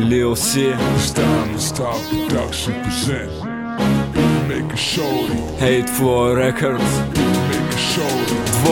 Lil C. It's time to stop production present. Make a show. Hate Flow Records. Make a show.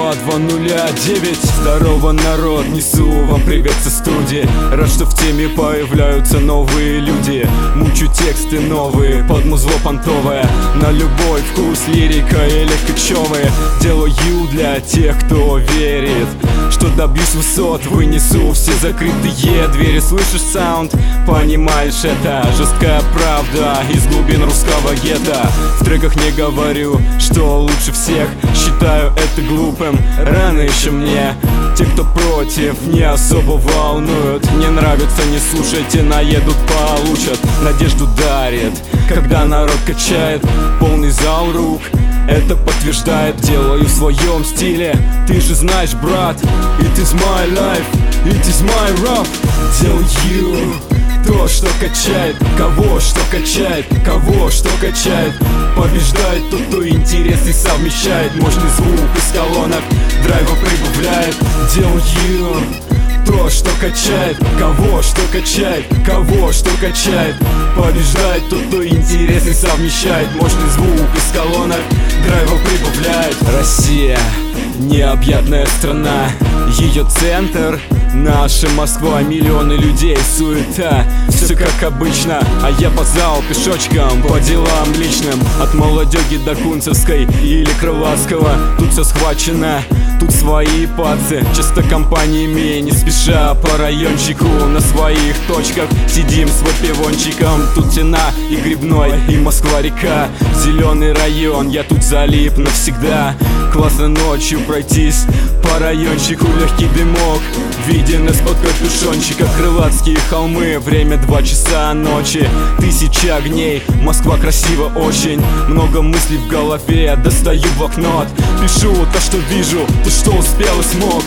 2209. Здорово, народ, несу вам привет со студии. Рад, что в теме появляются новые люди. Мучу тексты новые, под музло понтовое. На любой вкус лирика или кочевые. Делаю для тех, кто верит, что добьюсь высот, вынесу все закрытые двери. Слышишь саунд? Понимаешь, это жесткая правда из глубин русского гетто. В треках не говорю, что лучше всех. Считаю это глупым, рано еще мне. Те, кто против, не особо волнуют. Не нравится, не слушайте, наедут, получат. Надежду дарит, когда народ качает полный зал рук. Это подтверждает, делаю в своем стиле. Ты же знаешь, брат, it is my life, it is my rap. Делаю то, что качает, кого что качает, кого что качает. Побеждает тот, кто интересный совмещает. Мощный звук из колонок драйва прибавляет. Делаю то, что качает, кого что качает, кого что качает. Побеждает тот, кто интересный совмещает. Мощный звук из колонок драйва прибавляет. Россия, необъятная страна, ее центр наша Москва, миллионы людей, суета, все как обычно. А я по залу пешочком, по делам личным. От Молодёги до Кунцевской или Крылатского. Тут все схвачено, тут свои пацы. Часто компаниями, не спеша по райончику. На своих точках сидим с выпивончиком. Тут Тена и Грибной, и Москва-река. Зеленый район, я тут залип навсегда. Классно ночью пройтись по райончику. Легкий дымок виден из-под капюшончика. Крылатские холмы, время 2 часа ночи. 1000 огней, Москва красиво очень. Много мыслей в голове, достаю блокнот. Пишу то, что вижу, то, что успел и смог.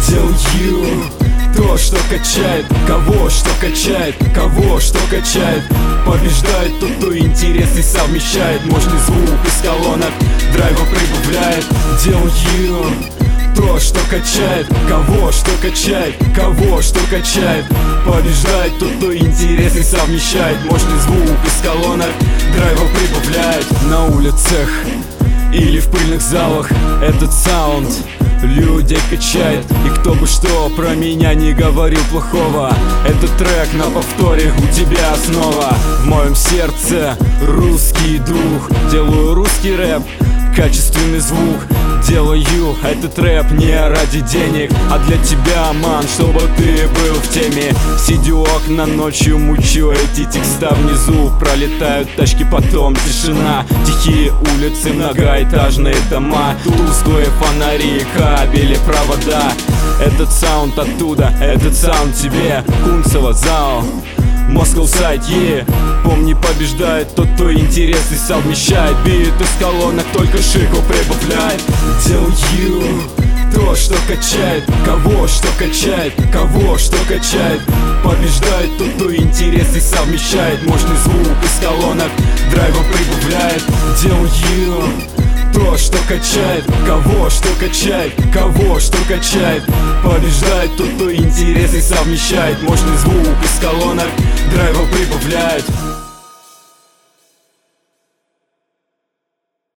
Делаю то, что качает, кого что качает, кого что качает. Побеждает тот, кто интересный совмещает. Мощный звук из колонок драйва прибавляет. Делаю то, что качает, кого что качает, кого что качает. Побеждает тот, кто интересный совмещает. Мощный звук из колонок драйва прибавляет. На улицах или в пыльных залах этот саунд людей качает. И кто бы что про меня не говорил плохого, этот трек на повторе у тебя снова. В моем сердце русский дух. Делаю русский рэп, качественный звук. Делаю этот рэп не ради денег, а для тебя, ман, чтобы ты был в теме. Сидю окна ночью, мучу эти текста. Внизу пролетают тачки, потом тишина. Тихие улицы, многоэтажные дома. Тусклые фонари, кабели, провода. Этот саунд оттуда, этот саунд тебе. Кунцево, зал, Moscow Side, yeah. Помни, побеждает тот, кто интересный совмещает. Бит из колонок только шику прибавляет. Делаю то, что качает, кого что качает, кого что качает. Побеждает тот, кто интересный совмещает. Мощный звук из колонок драйва прибавляет. Делаю то, что качает, кого что качает, кого что качает. Побеждает тот, кто интересный совмещает. Мощный звук из колонок драйва прибавляет.